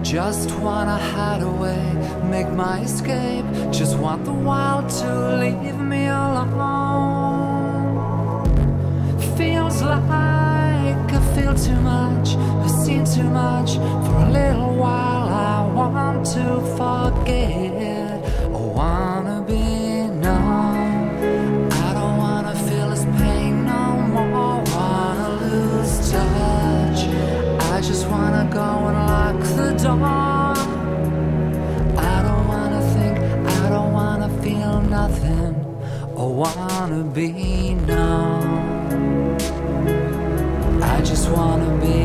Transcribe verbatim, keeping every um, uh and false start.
Just wanna hide away, make my escape. Just want the world to leave me alone. Feels like I feel too much, I've seen too much. For a little while I want to forget. I wanna be numb. I don't wanna feel this pain no more. Wanna lose touch. I just wanna go and lock the door. I don't wanna think, I don't wanna feel nothing. I wanna be numb. I just wanna be